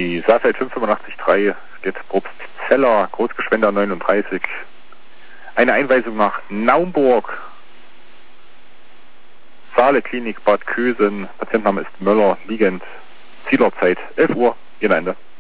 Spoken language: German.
Die Saalfeld 585-3 geht Probstzeller, Großgeschwender 39. Eine Einweisung nach Naumburg. Saale Klinik Bad Kösen. Patientenname ist Möller, liegend. Zielerzeit 11 Uhr. Ihr Ende.